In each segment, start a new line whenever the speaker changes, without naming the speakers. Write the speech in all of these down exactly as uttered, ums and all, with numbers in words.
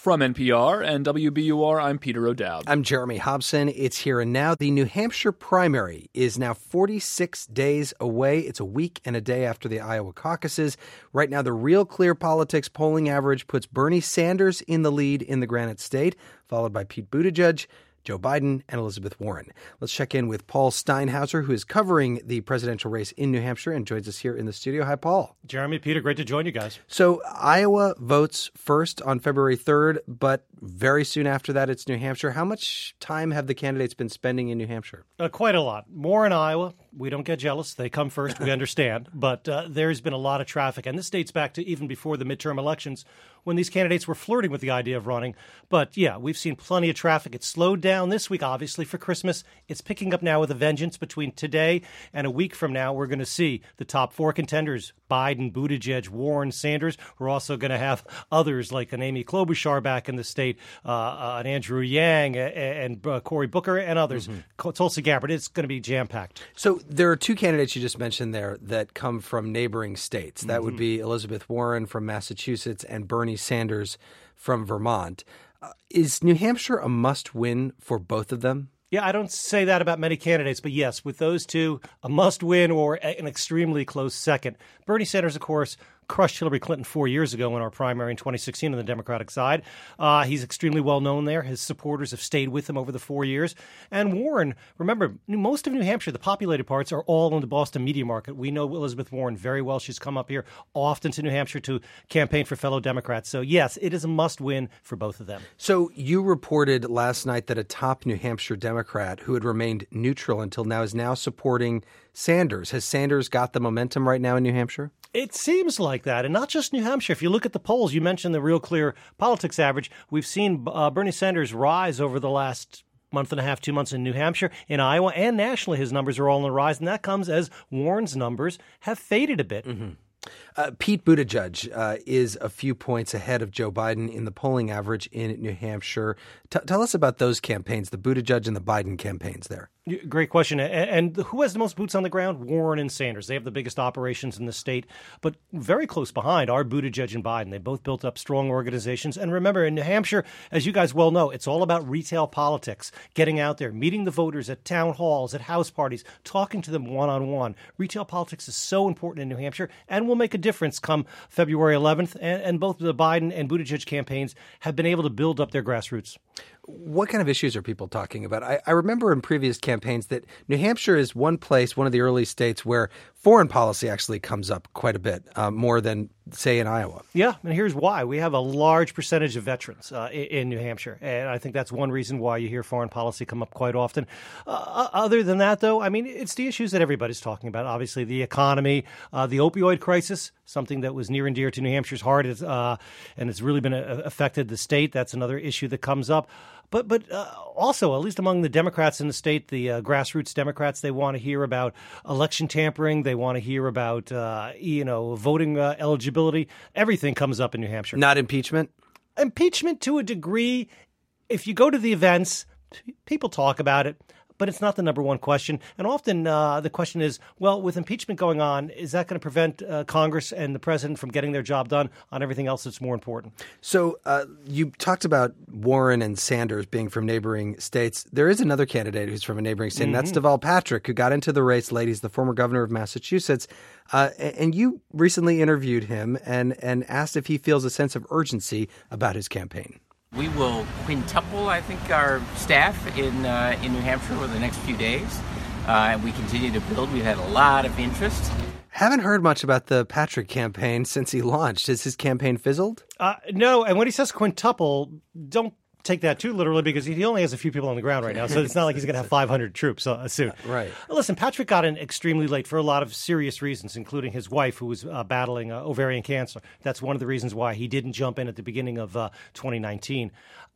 From N P R and W B U R, I'm Peter O'Dowd.
I'm Jeremy Hobson. It's here and now. The New Hampshire primary is now forty-six days away. It's a week and a day after the Iowa caucuses. Right now, the Real Clear Politics polling average puts Bernie Sanders in the lead in the Granite State, followed by Pete Buttigieg, Joe Biden, and Elizabeth Warren. Let's check in with Paul Steinhauser, who is covering the presidential race in New Hampshire and joins us here in the studio. Hi, Paul.
Jeremy, Peter, great to join you guys.
So Iowa votes first on February third, but very soon after that, it's New Hampshire. How much time have the candidates been spending in New Hampshire?
Uh, quite a lot. More in Iowa. We don't get jealous. They come first. We understand. But uh, there's been a lot of traffic. And this dates back to even before the midterm elections when these candidates were flirting with the idea of running. But, yeah, we've seen plenty of traffic. It slowed down this week, obviously, for Christmas. It's picking up now with a vengeance. Between today and a week from now, we're going to see the top four contenders, Biden, Buttigieg, Warren, Sanders. We're also going to have others like an Amy Klobuchar back in the state, uh, uh, an Andrew Yang, and, and uh, Cory Booker, and others. Mm-hmm. Tulsi Gabbard. It's going to be jam-packed.
So there are two candidates you just mentioned there that come from neighboring states. That mm-hmm. would be Elizabeth Warren from Massachusetts and Bernie Sanders from Vermont. Uh, is New Hampshire a must-win for both of them?
Yeah, I don't say that about many candidates, but yes, with those two, a must-win or an extremely close second. Bernie Sanders, of course, crushed Hillary Clinton four years ago in our primary in twenty sixteen on the Democratic side. Uh, he's extremely well known there. His supporters have stayed with him over the four years. And Warren, remember, most of New Hampshire, the populated parts, are all in the Boston media market. We know Elizabeth Warren very well. She's come up here often to New Hampshire to campaign for fellow Democrats. So, yes, it is a must-win for both of them.
So you reported last night that a top New Hampshire Democrat who had remained neutral until now is now supporting Sanders. Has Sanders got the momentum right now in New Hampshire?
It seems like that, and not just New Hampshire. If you look at the polls, you mentioned the Real Clear Politics average. We've seen uh, Bernie Sanders rise over the last month and a half, two months in New Hampshire. In Iowa and nationally, his numbers are all on the rise, and that comes as Warren's numbers have faded a bit.
Mm-hmm. Uh, Pete Buttigieg uh, is a few points ahead of Joe Biden in the polling average in New Hampshire. T- tell us about those campaigns, the Buttigieg and the Biden campaigns there.
Great question. And who has the most boots on the ground? Warren and Sanders. They have the biggest operations in the state. But very close behind are Buttigieg and Biden. They both built up strong organizations. And remember, in New Hampshire, as you guys well know, it's all about retail politics, getting out there, meeting the voters at town halls, at house parties, talking to them one-on-one. Retail politics is so important in New Hampshire and will make a difference come February eleventh. And, and both the Biden and Buttigieg campaigns have been able to build up their grassroots.
What kind of issues are people talking about? I, I remember in previous campaigns that New Hampshire is one place, one of the early states where foreign policy actually comes up quite a bit, uh, more than, say, in Iowa.
Yeah, and here's why. We have a large percentage of veterans uh, in, in New Hampshire, and I think that's one reason why you hear foreign policy come up quite often. Uh, other than that, though, I mean, it's the issues that everybody's talking about. Obviously, the economy, uh, the opioid crisis, something that was near and dear to New Hampshire's heart, uh, and it's really been uh, affected the state. That's another issue that comes up. But but uh, also, at least among the Democrats in the state, the uh, grassroots Democrats, they want to hear about election tampering. They want to hear about, uh, you know, voting uh, eligibility. Everything comes up in New Hampshire.
Not impeachment?
Impeachment to a degree. If you go to the events, people talk about it. But it's not the number one question. And often uh, the question is, well, with impeachment going on, is that going to prevent uh, Congress and the president from getting their job done on everything else that's more important?
So uh, you talked about Warren and Sanders being from neighboring states. There is another candidate who's from a neighboring state, mm-hmm. and that's Deval Patrick, who got into the race late. He's the former governor of Massachusetts. Uh, and you recently interviewed him and, and asked if he feels a sense of urgency about his campaign.
We will quintuple, I think, our staff in uh, in New Hampshire over the next few days. Uh, and we continue to build. We've had a lot of interest.
Haven't heard much about the Patrick campaign since he launched. Has his campaign fizzled?
Uh, no, and when he says quintuple, don't take that too literally because he only has a few people on the ground right now. So it's not like he's going to have five hundred troops uh, soon.
Right.
Listen, Patrick got in extremely late for a lot of serious reasons, including his wife who was uh, battling uh, ovarian cancer. That's one of the reasons why he didn't jump in at the beginning of uh, twenty nineteen.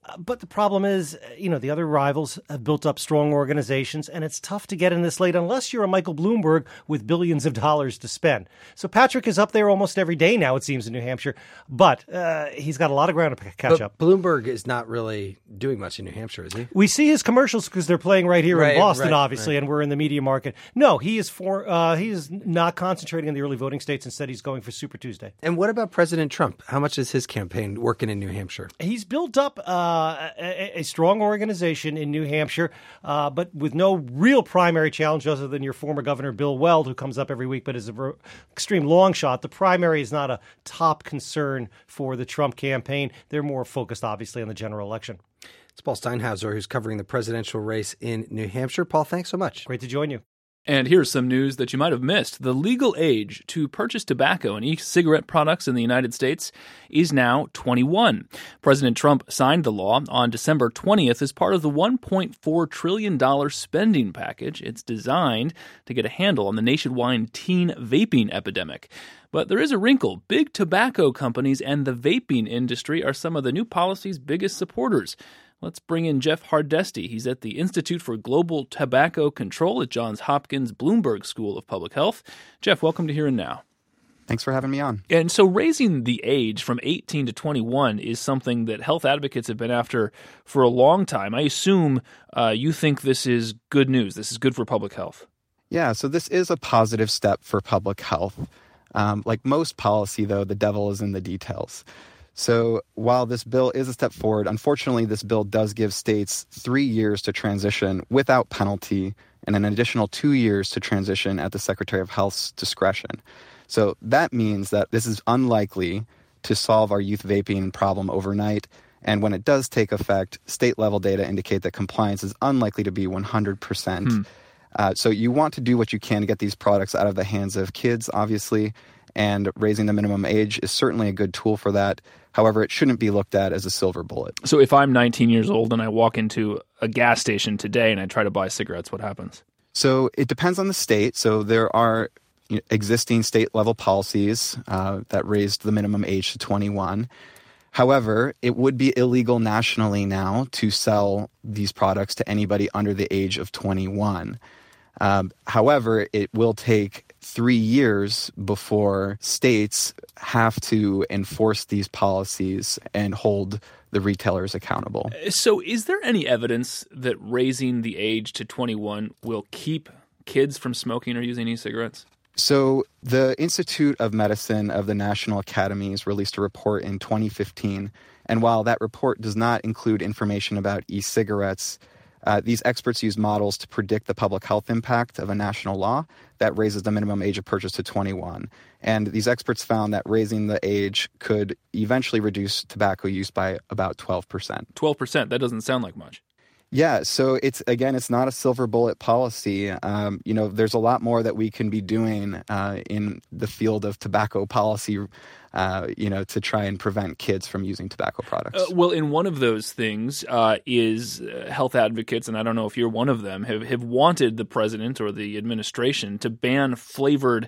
But the problem is, you know, the other rivals have built up strong organizations, and it's tough to get in this late unless you're a Michael Bloomberg with billions of dollars to spend. So Patrick is up there almost every day now, it seems, in New Hampshire, but uh, he's got a lot of ground to catch
but
up.
Bloomberg is not really doing much in New Hampshire, is he?
We see his commercials because they're playing right here
right,
in Boston,
right,
obviously,
right.
and we're in the media market. No, he is for uh, he is not concentrating on the early voting states. Instead, he's going for Super Tuesday.
And what about President Trump? How much is his campaign working in New Hampshire?
He's built up uh, a, a strong organization in New Hampshire, uh, but with no real primary challenge other than your former governor, Bill Weld, who comes up every week, but is an extreme long shot. The primary is not a top concern for the Trump campaign. They're more focused, obviously, on the general election.
It's Paul Steinhauser, who's covering the presidential race in New Hampshire. Paul, thanks so much.
Great to join you.
And here's some news that you might have missed. The legal age to purchase tobacco and e-cigarette products in the United States is now twenty-one. President Trump signed the law on December twentieth as part of the one point four trillion dollars spending package. It's designed to get a handle on the nationwide teen vaping epidemic. But there is a wrinkle. Big tobacco companies and the vaping industry are some of the new policy's biggest supporters. Let's bring in Jeff Hardesty. He's at the Institute for Global Tobacco Control at Johns Hopkins Bloomberg School of Public Health. Jeff, welcome to Here and Now.
Thanks for having me on.
And so raising the age from eighteen to twenty-one is something that health advocates have been after for a long time. I assume uh, you think this is good news. This is good for public health.
Yeah, so this is a positive step for public health. Um, like most policy, though, the devil is in the details. So while this bill is a step forward, unfortunately, this bill does give states three years to transition without penalty and an additional two years to transition at the Secretary of Health's discretion. So that means that this is unlikely to solve our youth vaping problem overnight. And when it does take effect, state-level data indicate that compliance is unlikely to be one hundred percent. Hmm. Uh, so you want to do what you can to get these products out of the hands of kids, obviously, and raising the minimum age is certainly a good tool for that. However, it shouldn't be looked at as a silver bullet.
So if I'm nineteen years old and I walk into a gas station today and I try to buy cigarettes, what happens?
So it depends on the state. So there are you know, existing state-level policies uh, that raised the minimum age to twenty-one. However, it would be illegal nationally now to sell these products to anybody under the age of twenty-one. Um, however, it will take three years before states have to enforce these policies and hold the retailers accountable.
So is there any evidence that raising the age to twenty-one will keep kids from smoking or using e-cigarettes?
So the Institute of Medicine of the National Academies released a report in twenty fifteen, and while that report does not include information about e-cigarettes, Uh, these experts use models to predict the public health impact of a national law that raises the minimum age of purchase to twenty-one. And these experts found that raising the age could eventually reduce tobacco use by about twelve percent.
twelve percent, that doesn't sound like much.
Yeah, so it's again, it's not a silver bullet policy. Um, you know, there's a lot more that we can be doing uh, in the field of tobacco policy, uh, you know, to try and prevent kids from using tobacco products.
Uh, well, in one of those things uh, is uh, health advocates, and I don't know if you're one of them, have, have wanted the president or the administration to ban flavored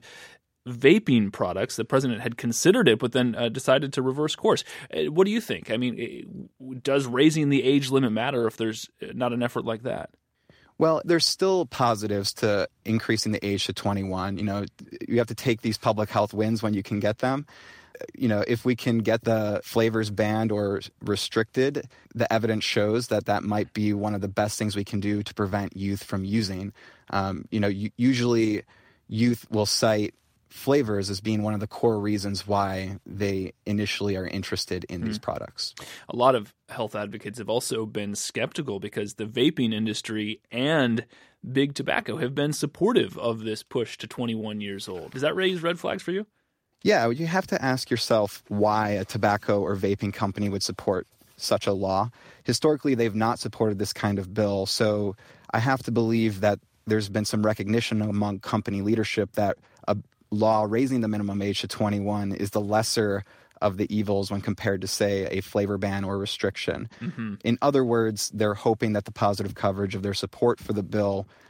vaping products. The president had considered it, but then uh, decided to reverse course. Uh, what do you think? I mean, it, does raising the age limit matter if there's not an effort like that?
Well, there's still positives to increasing the age to twenty-one. You know, you have to take these public health wins when you can get them. You know, if we can get the flavors banned or restricted, the evidence shows that that might be one of the best things we can do to prevent youth from using. Um, you know, usually youth will cite flavors as being one of the core reasons why they initially are interested in these mm. products.
A lot of health advocates have also been skeptical because the vaping industry and big tobacco have been supportive of this push to twenty-one years old. Does that raise red flags for you?
Yeah, you have to ask yourself why a tobacco or vaping company would support such a law. Historically, they've not supported this kind of bill, so I have to believe that there's been some recognition among company leadership that a law raising the minimum age to twenty-one is the lesser of the evils when compared to, say, a flavor ban or restriction. Mm-hmm. In other words, they're hoping that the positive coverage of their support for the bill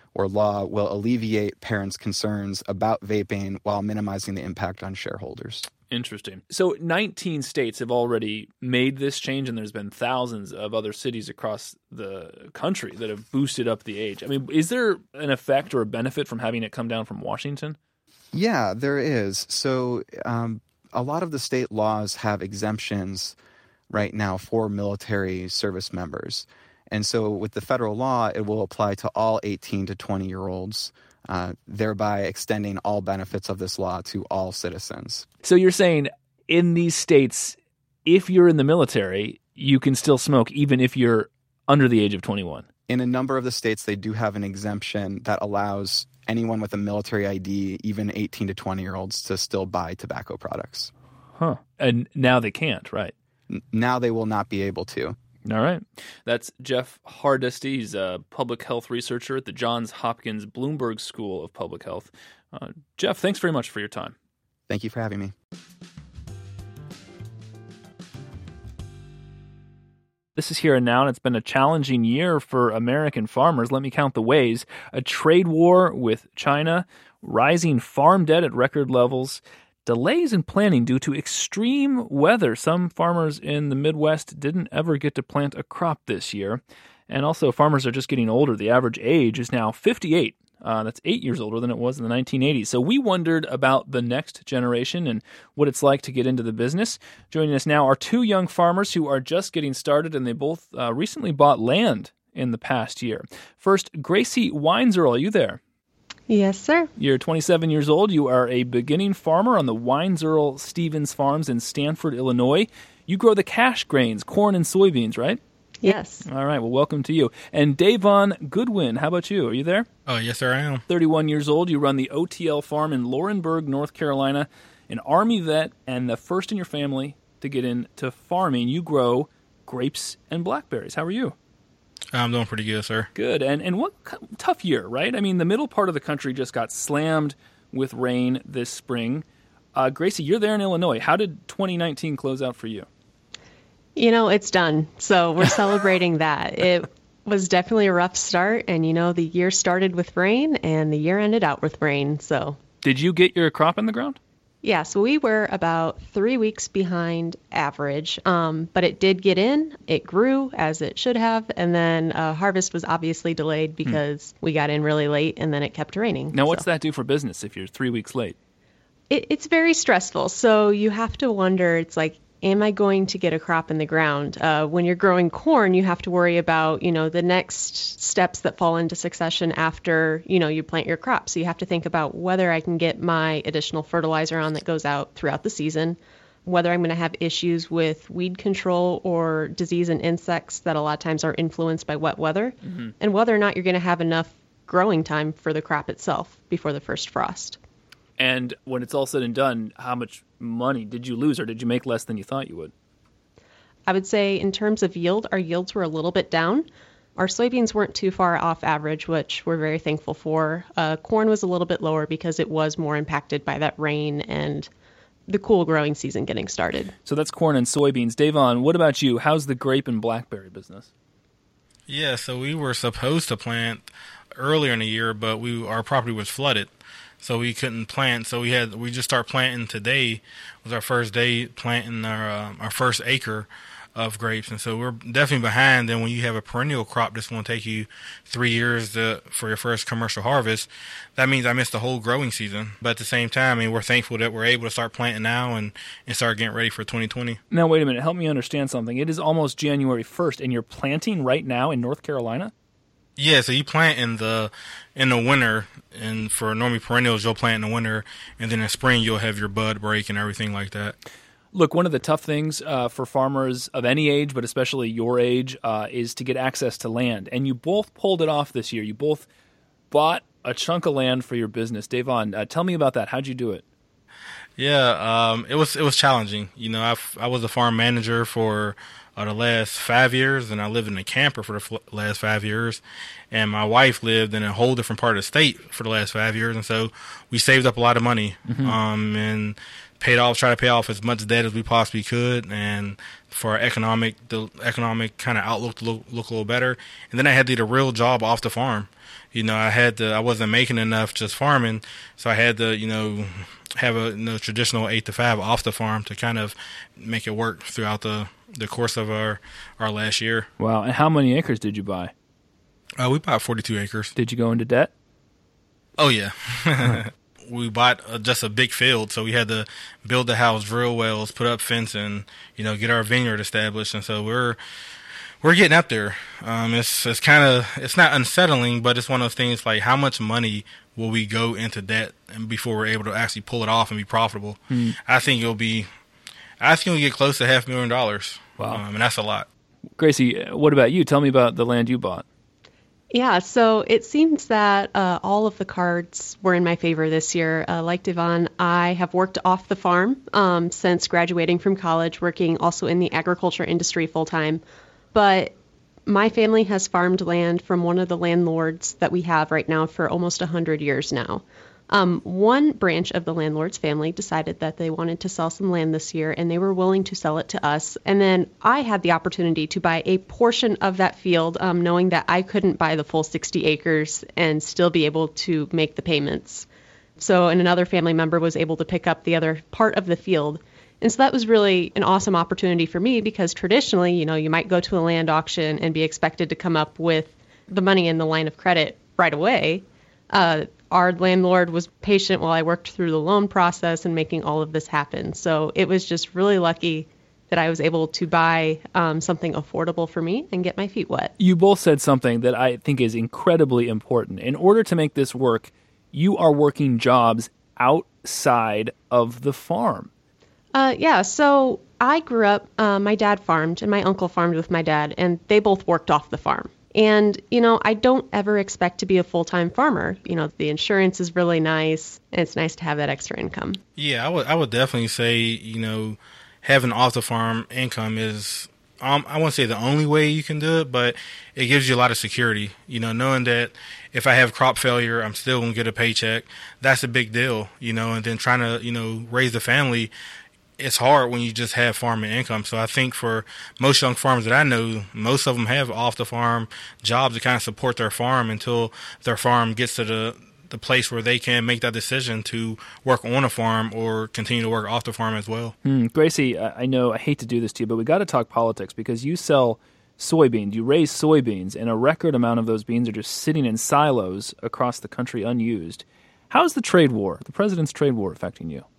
or law will alleviate parents' concerns about vaping while minimizing the impact on shareholders.
Interesting. So nineteen states have already made this change, and there's been thousands of other cities across the country that have boosted up the age. I mean, is there an effect or a benefit from having it come down from Washington?
Yeah, there is. So um, a lot of the state laws have exemptions right now for military service members. And so with the federal law, it will apply to all eighteen to twenty-year-olds, uh, thereby extending all benefits of this law to all citizens.
So you're saying in these states, if you're in the military, you can still smoke even if you're under the age of twenty-one?
In a number of the states, they do have an exemption that allows anyone with a military I D, even eighteen to twenty-year-olds, to still buy tobacco products.
Huh. And now they can't, right?
N- now they will not be able to.
All right. That's Jeff Hardesty. He's a public health researcher at the Johns Hopkins Bloomberg School of Public Health. Uh, Jeff, thanks very much for your time.
Thank you for having me.
This is Here and Now, and it's been a challenging year for American farmers. Let me count the ways. A trade war with China, rising farm debt at record levels, delays in planting due to extreme weather. Some farmers in the Midwest didn't ever get to plant a crop this year. And also, farmers are just getting older. The average age is now fifty-eight. Uh, that's eight years older than it was in the nineteen eighties. So we wondered about the next generation and what it's like to get into the business. Joining us now are two young farmers who are just getting started, and they both uh, recently bought land in the past year. First, Gracie Weinzierl, are you there?
Yes, sir.
You're twenty-seven years old. You are a beginning farmer on the Weinzierl Stevens Farms in Stanford, Illinois. You grow the cash grains, corn and soybeans, right?
Yes.
All right. Well, welcome to you. And Davon Goodwin, how about you? Are you there?
Oh, yes, sir, I am.
thirty-one years old. You run the O T L farm in Laurinburg, North Carolina, an Army vet and the first in your family to get into farming. You grow grapes and blackberries. How are you?
I'm doing pretty good, sir.
Good. And and what tough year, right? I mean, the middle part of the country just got slammed with rain this spring. Uh, Gracie, you're there in Illinois. How did twenty nineteen close out for you?
You know, it's done. So we're celebrating that. It was definitely a rough start. And, you know, the year started with rain and the year ended out with rain. So
did you get your crop in the ground?
Yeah, so we were about three weeks behind average, um, but it did get in. It grew as it should have, and then uh, harvest was obviously delayed because hmm. we got in really late, and then it kept raining.
Now, what's
so.
that do for business if you're three weeks late?
It, it's very stressful. So you have to wonder, it's like, am I going to get a crop in the ground? Uh, when you're growing corn, you have to worry about, you know, the next steps that fall into succession after, you know, you plant your crop. So you have to think about whether I can get my additional fertilizer on that goes out throughout the season, whether I'm going to have issues with weed control or disease and insects that a lot of times are influenced by wet weather, mm-hmm. and whether or not you're going to have enough growing time for the crop itself before the first frost.
And when it's all said and done, how much money did you lose, or did you make less than you thought you would?
I would say in terms of yield, our yields were a little bit down. Our soybeans weren't too far off average, which we're very thankful for. Uh, corn was a little bit lower because it was more impacted by that rain and the cool growing season getting started.
So that's corn and soybeans. Davon, what about you? How's the grape and blackberry business?
Yeah, so we were supposed to plant earlier in the year, but we our property was flooded. So we couldn't plant. So we had we just started planting today. Was our first day planting our uh, our first acre of grapes, and so we're definitely behind. Then when you have a perennial crop that's going to take you three years to, for your first commercial harvest, that means I missed the whole growing season. But at the same time, I mean, we're thankful that we're able to start planting now and, and start getting ready for twenty twenty.
Now, wait a minute. Help me understand something. It is almost January first, and you're planting right now in North Carolina?
Yeah, so you plant in the in the winter, and for normally perennials, you'll plant in the winter, and then in spring, you'll have your bud break and everything like that.
Look, one of the tough things uh, for farmers of any age, but especially your age, uh, is to get access to land. And you both pulled it off this year. You both bought a chunk of land for your business. Davon, uh, tell me about that. How'd you do it?
Yeah, um, it was it was challenging. You know, I I was a farm manager for uh, the last five years, and I lived in a camper for the f- last five years, and my wife lived in a whole different part of the state for the last five years, and so we saved up a lot of money, mm-hmm. um, and paid off, try to pay off as much debt as we possibly could, and for our economic, the economic kind of outlook to look, look a little better. And then I had to get a real job off the farm. You know, I had to, I wasn't making enough just farming, so I had to, you know, have a you know, traditional eight to five off the farm to kind of make it work throughout the, the course of our, our last year.
Wow. And how many acres did you buy?
Uh, we bought forty-two acres.
Did you go into debt?
Oh, yeah. We bought uh, just a big field, so we had to build the house, drill wells, put up fencing, you know, get our vineyard established, and so we're we're getting up there. Um, it's it's kind of it's not unsettling, but it's one of those things like how much money will we go into debt and before we're able to actually pull it off and be profitable? Hmm. I think it'll be, I think it'll get close to half a million dollars. Wow, um, and that's a lot.
Gracie, what about you? Tell me about the land you bought.
Yeah, so it seems that uh, all of the cards were in my favor this year. Uh, like Devon, I have worked off the farm um, since graduating from college, working also in the agriculture industry full time. But my family has farmed land from one of the landlords that we have right now for almost one hundred years now. Um, one branch of the landlord's family decided that they wanted to sell some land this year, and they were willing to sell it to us. And then I had the opportunity to buy a portion of that field, um, knowing that I couldn't buy the full sixty acres and still be able to make the payments. So, and another family member was able to pick up the other part of the field. And so that was really an awesome opportunity for me because traditionally, you know, you might go to a land auction and be expected to come up with the money in the line of credit right away. Uh, Our landlord was patient while I worked through the loan process and making all of this happen. So it was just really lucky that I was able to buy um, something affordable for me and get my feet wet.
You both said something that I think is incredibly important. In order to make this work, you are working jobs outside of the farm.
Uh, yeah, so I grew up, uh, my dad farmed and my uncle farmed with my dad, and they both worked off the farm. And, you know, I don't ever expect to be a full-time farmer. You know, the insurance is really nice, and it's nice to have that extra income.
Yeah, I would I would definitely say, you know, having off-the-farm income is, um, I won't say the only way you can do it, but it gives you a lot of security. You know, knowing that if I have crop failure, I'm still going to get a paycheck. That's a big deal, you know, and then trying to, you know, raise the family, it's hard when you just have farming income. So I think for most young farmers that I know, most of them have off-the-farm jobs to kind of support their farm until their farm gets to the the place where they can make that decision to work on a farm or continue to work off the farm as well.
Hmm. Gracie, I know I hate to do this to you, but we got to talk politics because you sell soybeans. You raise soybeans, and a record amount of those beans are just sitting in silos across the country unused. How's the trade war, the president's trade war, affecting you?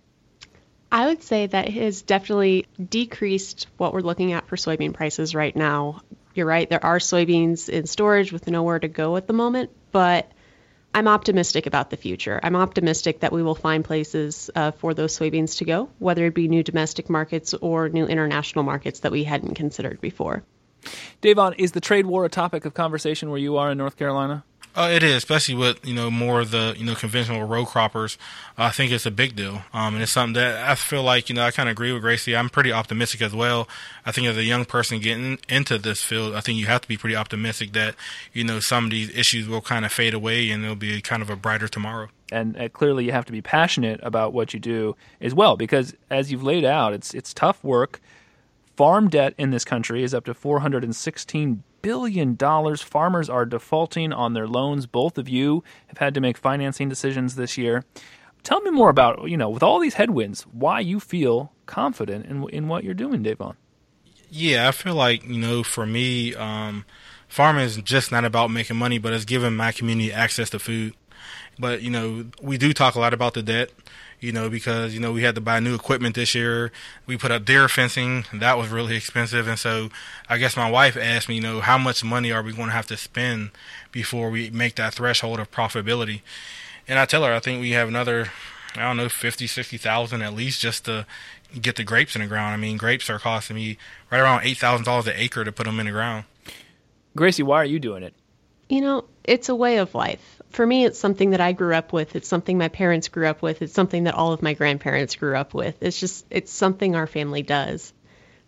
I would say that it has definitely decreased what we're looking at for soybean prices right now. You're right, there are soybeans in storage with nowhere to go at the moment, but I'm optimistic about the future. I'm optimistic that we will find places uh, for those soybeans to go, whether it be new domestic markets or new international markets that we hadn't considered before.
Davon, is the trade war a topic of conversation where you are in North Carolina?
Uh, it is, especially with, you know, more of the, you know, conventional row croppers. Uh, I think it's a big deal. Um, and it's something that I feel like, you know, I kind of agree with Gracie. I'm pretty optimistic as well. I think as a young person getting into this field, I think you have to be pretty optimistic that, you know, some of these issues will kind of fade away and there'll be kind of a brighter tomorrow.
And uh, clearly you have to be passionate about what you do as well, because as you've laid out, it's it's tough work. Farm debt in this country is up to four hundred sixteen billion dollars. Farmers are defaulting on their loans. Both of you have had to make financing decisions this year. Tell me more about, you know, with all these headwinds, why you feel confident in in what you're doing, Davon.
Yeah, I feel like, you know, for me, um, farming is just not about making money, but it's giving my community access to food. But, you know, we do talk a lot about the debt. You know, because, you know, we had to buy new equipment this year. We put up deer fencing, and that was really expensive. And so I guess my wife asked me, you know, how much money are we going to have to spend before we make that threshold of profitability? And I tell her, I think we have another, I don't know, fifty, sixty thousand at least just to get the grapes in the ground. I mean, grapes are costing me right around eight thousand dollars an acre to put them in the ground.
Gracie, why are you doing it?
You know, it's a way of life. For me, it's something that I grew up with. It's something my parents grew up with. It's something that all of my grandparents grew up with. It's just, it's something our family does.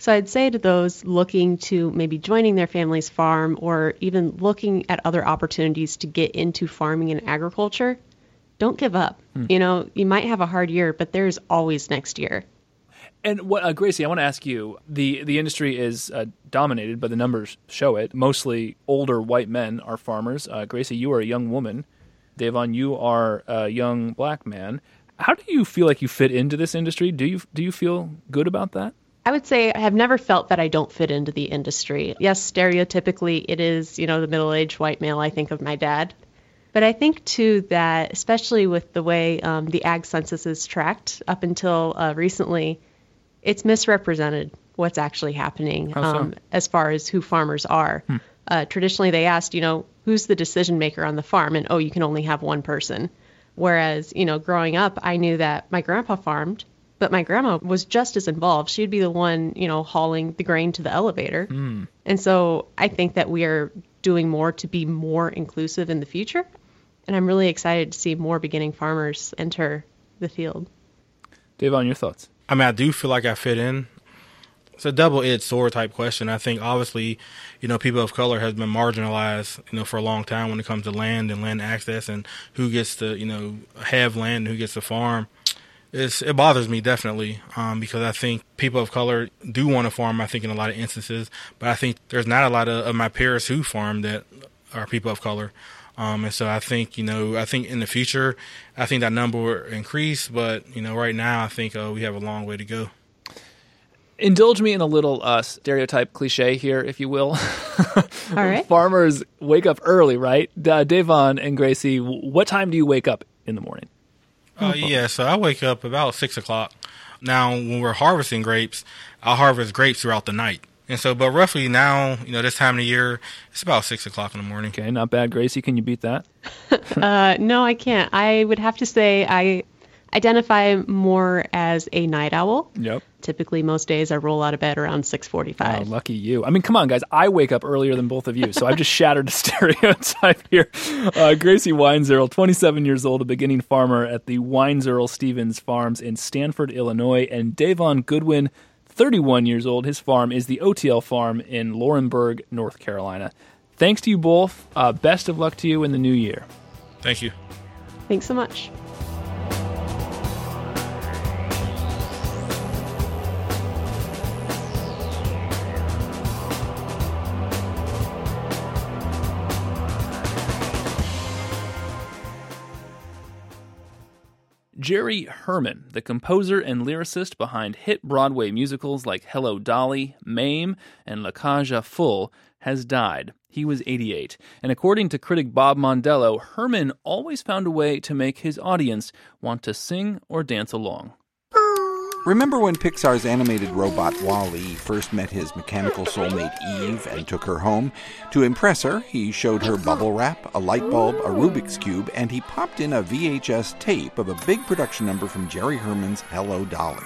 So I'd say to those looking to maybe joining their family's farm or even looking at other opportunities to get into farming and agriculture, don't give up. Hmm. You know, you might have a hard year, but there's always next year.
And what, uh, Gracie, I want to ask you, the, the industry is uh, dominated, but the numbers show it. Mostly older white men are farmers. Uh, Gracie, you are a young woman. Davon, you are a young black man. How do you feel like you fit into this industry? Do you do you feel good about that?
I would say I have never felt that I don't fit into the industry. Yes, stereotypically it is, you know, the middle-aged white male. I think of my dad. But I think, too, that especially with the way um, the ag census is tracked up until uh, recently, it's misrepresented what's actually happening um, as far as who farmers are. Hmm. Uh, traditionally, they asked, you know, who's the decision maker on the farm? And, oh, you can only have one person. Whereas, you know, growing up, I knew that my grandpa farmed, but my grandma was just as involved. She'd be the one, you know, hauling the grain to the elevator. Mm. And so I think that we are doing more to be more inclusive in the future. And I'm really excited to see more beginning farmers enter the field.
Davon, your thoughts?
I mean, I do feel like I fit in. It's a double-edged sword type question. I think obviously, you know, people of color has been marginalized, you know, for a long time when it comes to land and land access and who gets to, you know, have land and who gets to farm. It's, it bothers me definitely um, because I think people of color do want to farm, I think, in a lot of instances. But I think there's not a lot of, of my peers who farm that are people of color. Um, and so I think, you know, I think in the future, I think that number will increase. But, you know, right now, I think uh, we have a long way to go.
Indulge me in a little uh, stereotype cliche here, if you will.
All right.
Farmers wake up early, right? Uh, Davon and Gracie, what time do you wake up in the morning?
Uh, yeah, so I wake up about six o'clock. Now, when we're harvesting grapes, I'll harvest grapes throughout the night. And so, but roughly now, you know, this time of the year, it's about six o'clock in the morning.
Okay, not bad. Gracie, can you beat that?
uh, no, I can't. I would have to say I identify more as a night owl.
Yep.
Typically, most days I roll out of bed around six forty-five.
Oh, lucky you. I mean, come on, guys. I wake up earlier than both of you, so I've just shattered the stereotype here. Uh, Gracie Weinzierl, twenty-seven years old, a beginning farmer at the Weinzierl Stevens Farms in Stanford, Illinois, and Davon Goodwin, thirty-one years old. His farm is the O T L Farm in Laurinburg, North Carolina. Thanks to you both. Uh, best of luck to you in the new year.
Thank you.
Thanks so much.
Jerry Herman, the composer and lyricist behind hit Broadway musicals like Hello, Dolly, Mame, and La Cage aux Folles, has died. He was eighty-eight. And according to critic Bob Mondello, Herman always found a way to make his audience want to sing or dance along.
Remember when Pixar's animated robot WALL-E first met his mechanical soulmate Eve and took her home? To impress her, he showed her bubble wrap, a light bulb, a Rubik's Cube, and he popped in a V H S tape of a big production number from Jerry Herman's Hello, Dolly.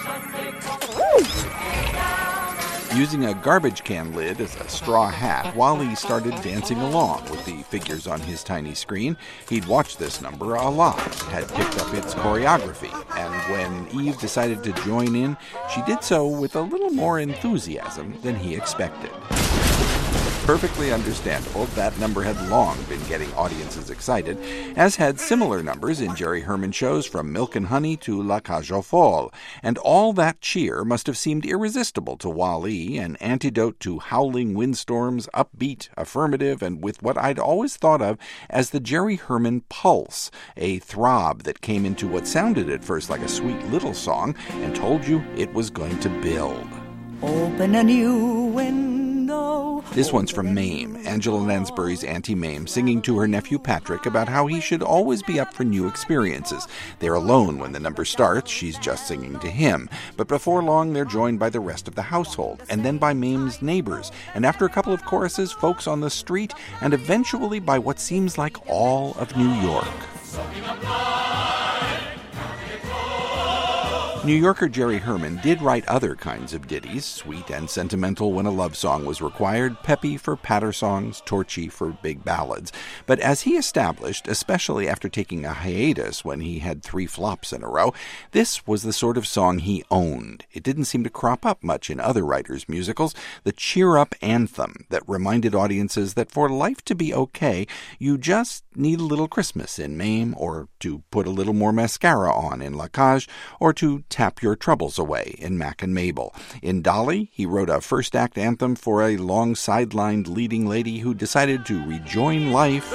Using a garbage can lid as a straw hat, WALL-E started dancing along with the figures on his tiny screen. He'd watched this number a lot, had picked up its choreography, and when Eve decided to join in, she did so with a little more enthusiasm than he expected. Perfectly understandable, that number had long been getting audiences excited, as had similar numbers in Jerry Herman shows from Milk and Honey to La Cage aux Folles, and all that cheer must have seemed irresistible to WALL-E, an antidote to howling windstorms, upbeat, affirmative, and with what I'd always thought of as the Jerry Herman pulse, a throb that came into what sounded at first like a sweet little song and told you it was going to build.
Open a new window.
This one's from Mame, Angela Lansbury's Auntie Mame, singing to her nephew Patrick about how he should always be up for new experiences. They're alone when the number starts, she's just singing to him. But before long, they're joined by the rest of the household, and then by Mame's neighbors, and after a couple of choruses, folks on the street, and eventually by what seems like all of New York. New Yorker Jerry Herman did write other kinds of ditties, sweet and sentimental when a love song was required, peppy for patter songs, torchy for big ballads. But as he established, especially after taking a hiatus when he had three flops in a row, this was the sort of song he owned. It didn't seem to crop up much in other writers' musicals, the cheer-up anthem that reminded audiences that for life to be okay, you just need a little Christmas in Mame, or to put a little more mascara on in La Cage, or to tap your troubles away in Mac and Mabel. In Dolly, he wrote a first-act anthem for a long sidelined leading lady who decided to rejoin life.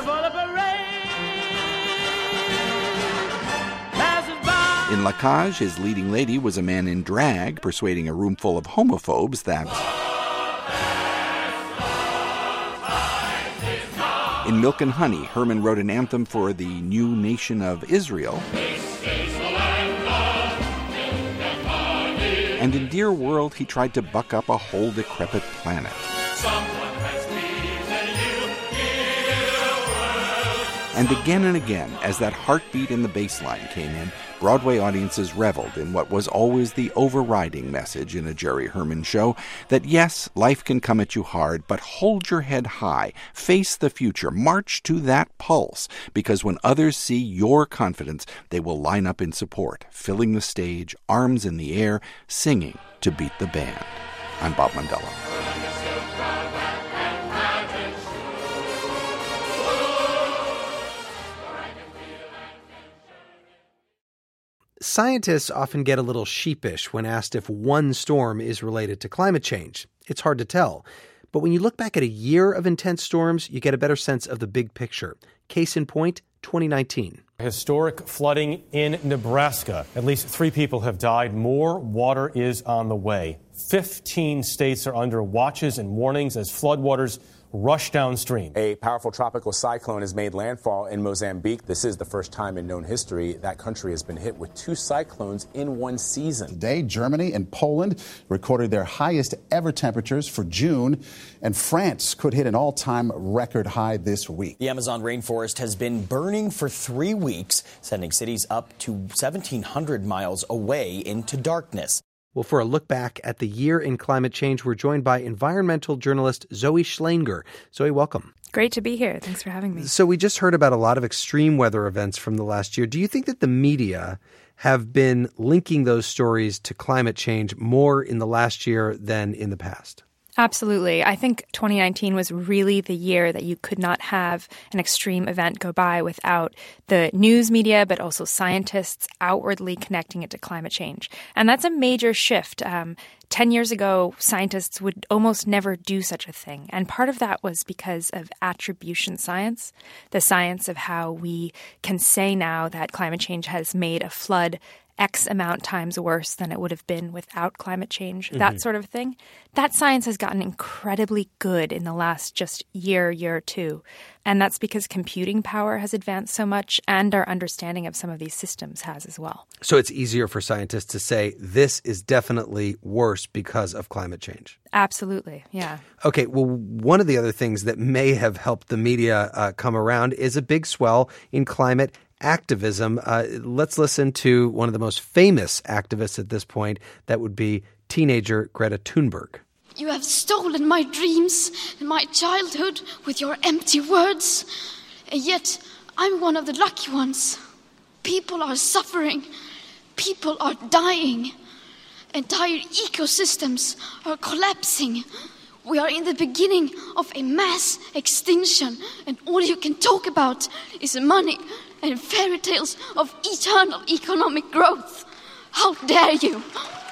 In La Cage, his leading lady was a man in drag, persuading a room full of homophobes that... In Milk and Honey, Herman wrote an anthem for the new nation of Israel. And in Dear World, he tried to buck up a whole decrepit planet. And again and again, as that heartbeat in the bass line came in, Broadway audiences reveled in what was always the overriding message in a Jerry Herman show, that yes, life can come at you hard, but hold your head high, face the future, march to that pulse, because when others see your confidence, they will line up in support, filling the stage, arms in the air, singing to beat the band. I'm Bob Mondello.
Scientists often get a little sheepish when asked if one storm is related to climate change. It's hard to tell. But when you look back at a year of intense storms, you get a better sense of the big picture. Case in point, twenty nineteen.
Historic flooding in Nebraska. At least three people have died. More water is on the way. Fifteen states are under watches and warnings as floodwaters rush downstream.
A powerful tropical cyclone has made landfall in Mozambique. This is the first time in known history that country has been hit with two cyclones in one season.
Today, Germany and Poland recorded their highest ever temperatures for June, and France could hit an all-time record high this week.
The Amazon rainforest has been burning for three weeks, sending cities up to seventeen hundred miles away into darkness.
Well, for a look back at the year in climate change, we're joined by environmental journalist Zoe Schlanger. Zoe, welcome.
Great to be here. Thanks for having me.
So we just heard about a lot of extreme weather events from the last year. Do you think that the media have been linking those stories to climate change more in the last year than in the past?
Absolutely. I think twenty nineteen was really the year that you could not have an extreme event go by without the news media, but also scientists outwardly connecting it to climate change. And that's a major shift. Um, Ten years ago, scientists would almost never do such a thing. And part of that was because of attribution science, the science of how we can say now that climate change has made a flood X amount times worse than it would have been without climate change, mm-hmm. that sort of thing. That science has gotten incredibly good in the last just year, year or two. And that's because computing power has advanced so much and our understanding of some of these systems has as well.
So it's easier for scientists to say this is definitely worse because of climate change.
Absolutely, yeah.
Okay, well, one of the other things that may have helped the media uh, come around is a big swell in climate activism. Uh, let's listen to one of the most famous activists at this point. That would be teenager Greta Thunberg.
You have stolen my dreams and my childhood with your empty words. And yet, I'm one of the lucky ones. People are suffering. People are dying. Entire ecosystems are collapsing. We are in the beginning of a mass extinction, and all you can talk about is money and fairy tales of eternal economic growth. How dare you?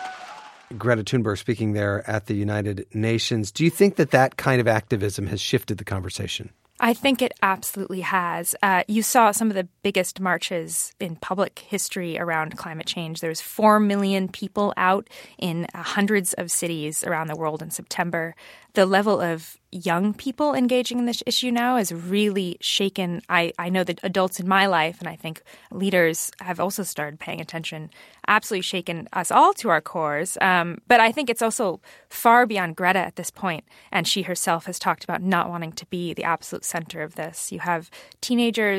Greta Thunberg speaking there at the United Nations. Do you think that that kind of activism has shifted the conversation?
I think it absolutely has. Uh, you saw some of the biggest marches in public history around climate change. There was four million people out in uh, hundreds of cities around the world in September. The level of young people engaging in this issue now is really shaken. I, I know that adults in my life, and I think leaders have also started paying attention, absolutely shaken us all to our cores. Um, but I think it's also far beyond Greta at this point, and she herself has talked about not wanting to be the absolute center of this. You have teenagers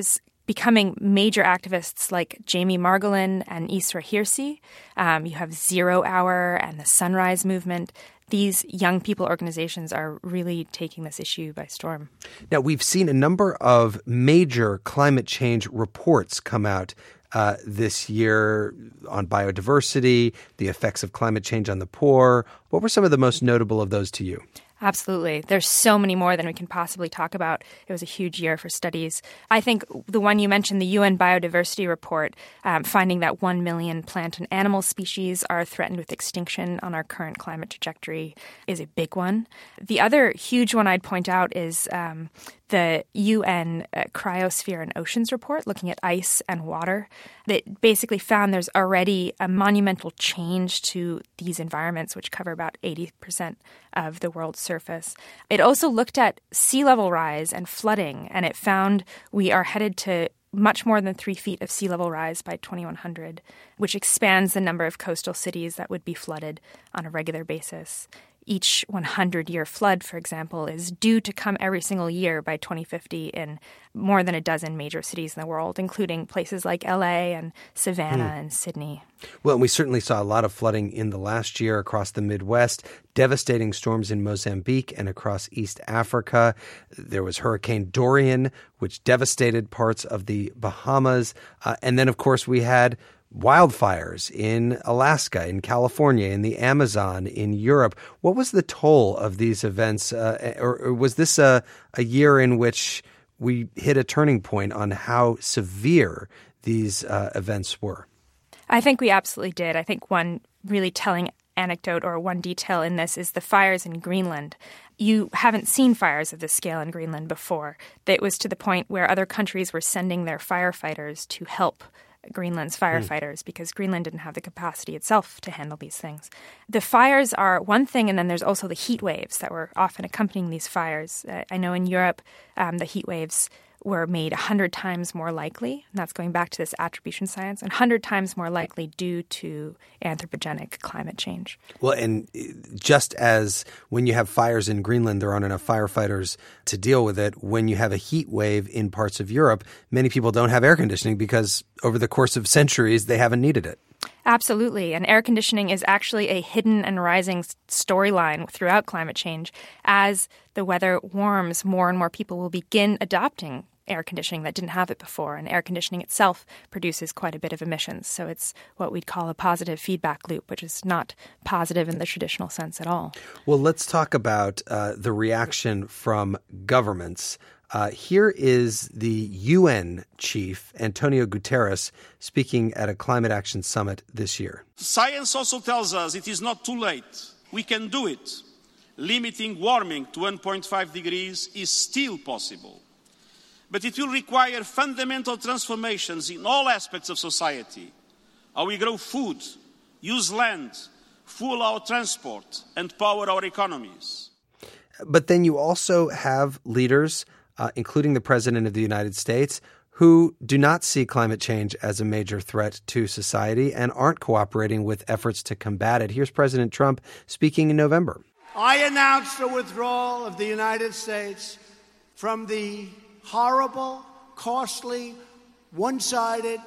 becoming major activists like Jamie Margolin and Isra Hirsi. Um, you have Zero Hour and the Sunrise Movement. These young people organizations are really taking this issue by storm.
Now, we've seen a number of major climate change reports come out uh, this year on biodiversity, the effects of climate change on the poor. What were some of the most notable of those to you?
Absolutely. There's so many more than we can possibly talk about. It was a huge year for studies. I think the one you mentioned, the U N Biodiversity Report, um, finding that one million plant and animal species are threatened with extinction on our current climate trajectory, is a big one. The other huge one I'd point out is um, the U N uh, Cryosphere and Oceans Report, looking at ice and water, that basically found there's already a monumental change to these environments, which cover about eighty percent of the world's surface. It also looked at sea level rise and flooding, and it found we are headed to much more than three feet of sea level rise by twenty-one hundred, which expands the number of coastal cities that would be flooded on a regular basis. Each hundred-year flood, for example, is due to come every single year by twenty fifty in more than a dozen major cities in the world, including places like L A and Savannah mm. and Sydney.
Well, and we certainly saw a lot of flooding in the last year across the Midwest, devastating storms in Mozambique and across East Africa. There was Hurricane Dorian, which devastated parts of the Bahamas. Uh, and then, of course, we had wildfires in Alaska, in California, in the Amazon, in Europe. What was the toll of these events? Uh, or, or was this a, a year in which we hit a turning point on how severe these uh, events were?
I think we absolutely did. I think one really telling anecdote or one detail in this is the fires in Greenland. You haven't seen fires of this scale in Greenland before. It was to the point where other countries were sending their firefighters to help Greenland's firefighters mm. because Greenland didn't have the capacity itself to handle these things. The fires are one thing, and then there's also the heat waves that were often accompanying these fires. Uh, I know in Europe, um, the heat waves were made one hundred times more likely, and that's going back to this attribution science, and one hundred times more likely due to anthropogenic climate change.
Well, and just as when you have fires in Greenland, there aren't enough firefighters to deal with it, when you have a heat wave in parts of Europe, many people don't have air conditioning because over the course of centuries, they haven't needed it.
Absolutely. And air conditioning is actually a hidden and rising storyline throughout climate change. As the weather warms, more and more people will begin adopting air conditioning that didn't have it before. And air conditioning itself produces quite a bit of emissions. So it's what we'd call a positive feedback loop, which is not positive in the traditional sense at all.
Well, let's talk about uh, the reaction from governments. Uh, here is the U N chief, Antonio Guterres, speaking at a climate action summit this year.
Science also tells us it is not too late. We can do it. Limiting warming to one point five degrees is still possible. But it will require fundamental transformations in all aspects of society. How we grow food, use land, fuel our transport, and power our economies.
But then you also have leaders, Uh, including the President of the United States, who do not see climate change as a major threat to society and aren't cooperating with efforts to combat it. Here's President Trump speaking in November.
I announced the withdrawal of the United States from the horrible, costly, one-sided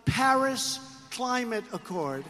Paris Climate Accord.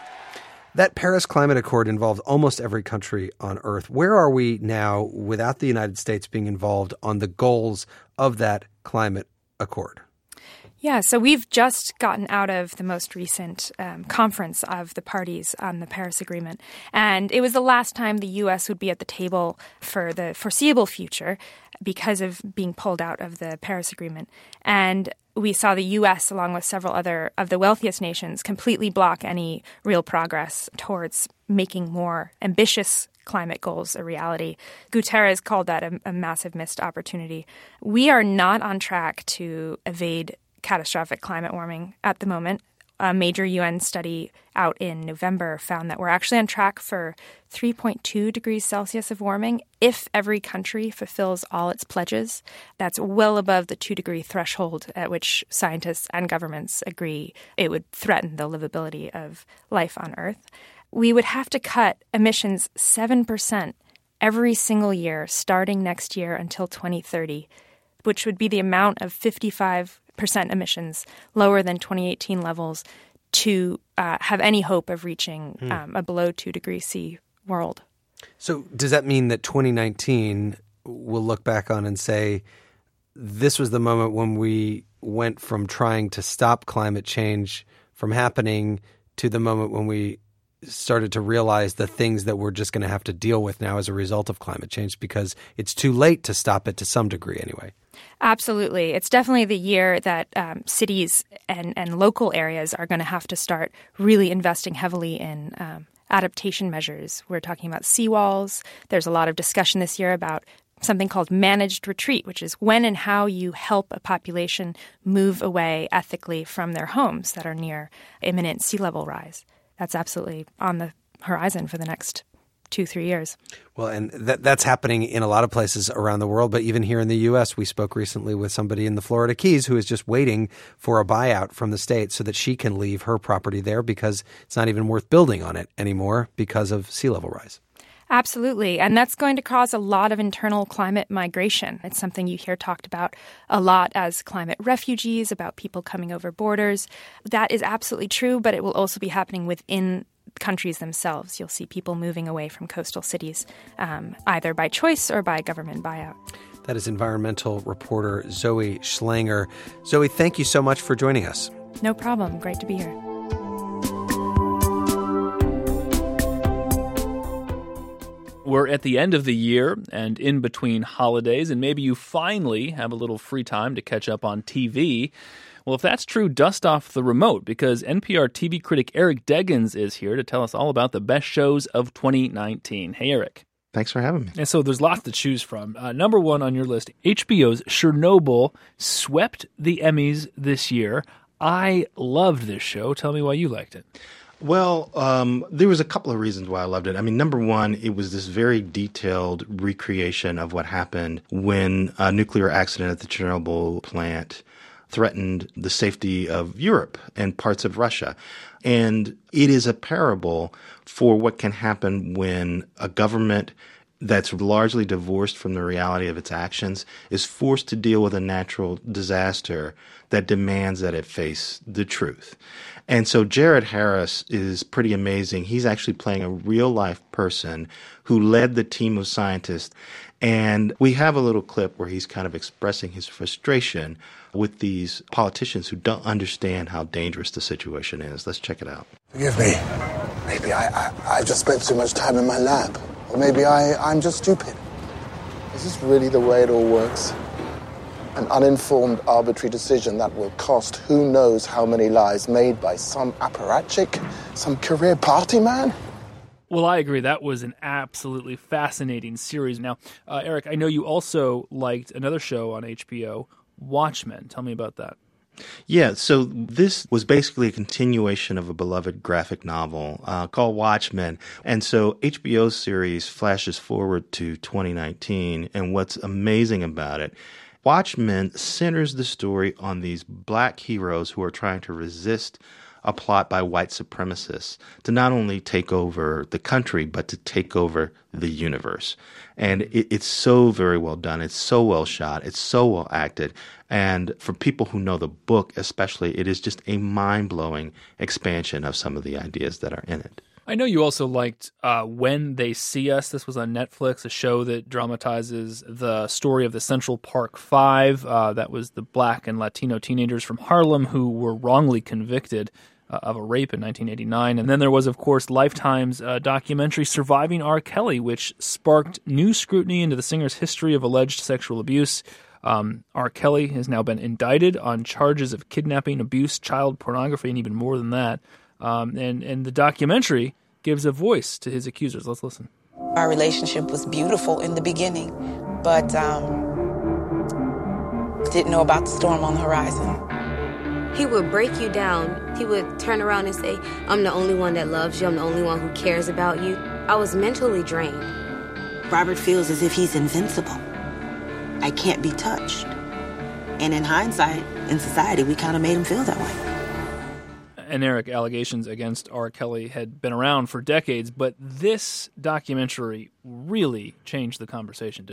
That Paris Climate Accord involved almost every country on Earth. Where are we now without the United States being involved on the goals of that climate accord?
Yeah, so we've just gotten out of the most recent um, conference of the parties on the Paris Agreement. And it was the last time the U S would be at the table for the foreseeable future because of being pulled out of the Paris Agreement. And we saw the U S, along with several other of the wealthiest nations, completely block any real progress towards making more ambitious climate goals a reality. Guterres called that a, a massive missed opportunity. We are not on track to evade catastrophic climate warming at the moment. A major U N study out in November found that we're actually on track for three point two degrees Celsius of warming if every country fulfills all its pledges. That's well above the two-degree threshold at which scientists and governments agree it would threaten the livability of life on Earth. We would have to cut emissions seven percent every single year starting next year until twenty thirty, which would be the amount of fifty-five percent emissions, lower than twenty eighteen levels, to uh, have any hope of reaching
Hmm.
um, a below two degrees C world.
So does that mean that twenty nineteen we'll look back on and say this was the moment when we went from trying to stop climate change from happening to the moment when we started to realize the things that we're just going to have to deal with now as a result of climate change because it's too late to stop it to some degree anyway?
Absolutely. It's definitely the year that um, cities and, and local areas are going to have to start really investing heavily in um, adaptation measures. We're talking about seawalls. There's a lot of discussion this year about something called managed retreat, which is when and how you help a population move away ethically from their homes that are near imminent sea level rise. That's absolutely on the horizon for the next two, three years.
Well, and that, that's happening in a lot of places around the world, but even here in the U S, we spoke recently with somebody in the Florida Keys who is just waiting for a buyout from the state so that she can leave her property there because it's not even worth building on it anymore because of sea level rise.
Absolutely. And that's going to cause a lot of internal climate migration. It's something you hear talked about a lot as climate refugees, about people coming over borders. That is absolutely true, but it will also be happening within countries themselves. You'll see people moving away from coastal cities, um, either by choice or by government buyout.
That is environmental reporter Zoe Schlanger. Zoe, thank you so much for joining us.
No problem. Great to be here.
We're at the end of the year and in between holidays, and maybe you finally have a little free time to catch up on T V. Well, if that's true, dust off the remote, because N P R T V critic Eric Deggans is here to tell us all about the best shows of twenty nineteen. Hey, Eric.
Thanks for having me.
And so there's lots to choose from. Uh, number one on your list, H B O's Chernobyl swept the Emmys this year. I loved this show. Tell me why you liked it.
Well, um, there was a couple of reasons why I loved it. I mean, number one, it was this very detailed recreation of what happened when a nuclear accident at the Chernobyl plant threatened the safety of Europe and parts of Russia. And it is a parable for what can happen when a government that's largely divorced from the reality of its actions is forced to deal with a natural disaster that demands that it face the truth. And so Jared Harris is pretty amazing. He's actually playing a real-life person who led the team of scientists. And we have a little clip where he's kind of expressing his frustration with these politicians who don't understand how dangerous the situation is. Let's check it out.
Forgive me. Maybe I, I, I just spent too much time in my lab. Or maybe I, I'm just stupid. Is this really the way it all works? An uninformed, arbitrary decision that will cost who knows how many lives made by some apparatchik, some career party man?
Well, I agree. That was an absolutely fascinating series. Now, uh, Eric, I know you also liked another show on H B O, Watchmen. Tell me about that.
Yeah, so this was basically a continuation of a beloved graphic novel uh, called Watchmen. And so H B O's series flashes forward to twenty nineteen, and what's amazing about it, Watchmen centers the story on these black heroes who are trying to resist a plot by white supremacists to not only take over the country, but to take over the universe. And it, it's so very well done. It's so well shot. It's so well acted. And for people who know the book especially, it is just a mind-blowing expansion of some of the ideas that are in it.
I know you also liked uh, When They See Us. This was on Netflix, a show that dramatizes the story of the Central Park Five. Uh, that was the black and Latino teenagers from Harlem who were wrongly convicted uh, of a rape in nineteen eighty-nine. And then there was, of course, Lifetime's uh, documentary Surviving R. Kelly, which sparked new scrutiny into the singer's history of alleged sexual abuse. Um, R. Kelly has now been indicted on charges of kidnapping, abuse, child pornography, and even more than that. Um, and, and the documentary gives a voice to his accusers. Let's listen.
Our relationship was beautiful in the beginning, but um, didn't know about the storm on the horizon.
He would break you down. He would turn around and say, I'm the only one that loves you. I'm the only one who cares about you. I was mentally drained.
Robert feels as if he's invincible. I can't be touched. And in hindsight, in society, we kind of made him feel that way.
And Eric, allegations against R. Kelly had been around for decades, but this documentary really changed the conversation, didn't it?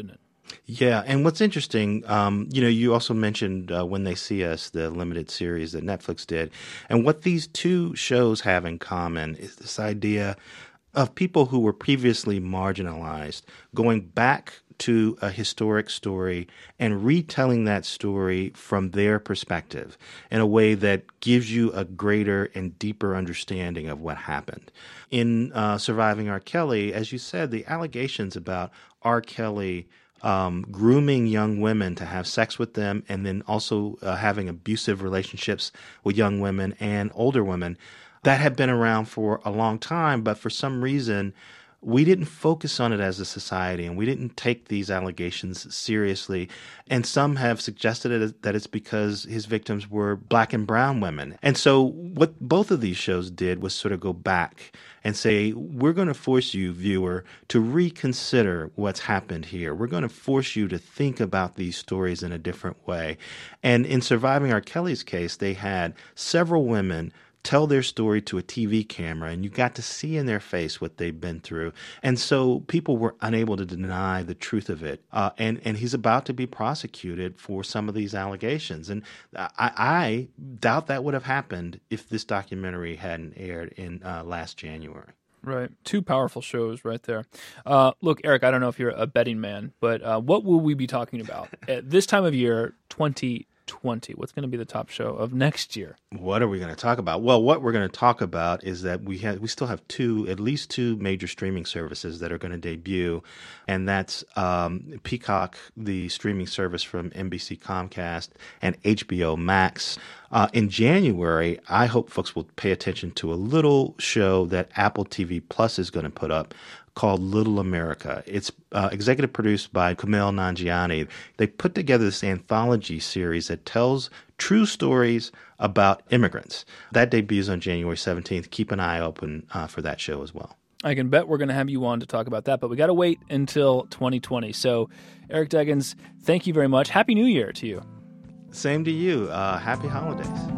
Yeah, and what's interesting, um, you know, you also mentioned uh, When They See Us, the limited series that Netflix did. And what these two shows have in common is this idea of people who were previously marginalized going back to a historic story and retelling that story from their perspective in a way that gives you a greater and deeper understanding of what happened. In uh, Surviving R. Kelly, as you said, the allegations about R. Kelly um, grooming young women to have sex with them and then also uh, having abusive relationships with young women and older women, that had been around for a long time, but for some reason we didn't focus on it as a society, and we didn't take these allegations seriously. And some have suggested it, that it's because his victims were black and brown women. And so what both of these shows did was sort of go back and say, we're going to force you, viewer, to reconsider what's happened here. We're going to force you to think about these stories in a different way. And in Surviving R. Kelly's case, they had several women tell their story to a T V camera, and you got to see in their face what they've been through. And so people were unable to deny the truth of it. Uh, and, and he's about to be prosecuted for some of these allegations. And I, I doubt that would have happened if this documentary hadn't aired in uh, last January.
Right. Two powerful shows right there. Uh, look, Eric, I don't know if you're a betting man, but uh, what will we be talking about at this time of year, twenty twenty? What's going to be the top show of next year?
What are we going to talk about? Well, what we're going to talk about is that we have we still have two, at least two major streaming services that are going to debut, and that's um, Peacock, the streaming service from N B C Comcast, and H B O Max. Uh, in January, I hope folks will pay attention to a little show that Apple T V Plus is going to put up called Little America. It's uh, executive produced by Kumail Nanjiani. They put together this anthology series that tells true stories about immigrants. That debuts on January seventeenth. Keep an eye open uh, for that show as well.
I can bet we're going to have you on to talk about that, but we got to wait until twenty twenty. So, Eric Deggans, thank you very much. Happy New Year to you.
Same to you. Uh, happy holidays.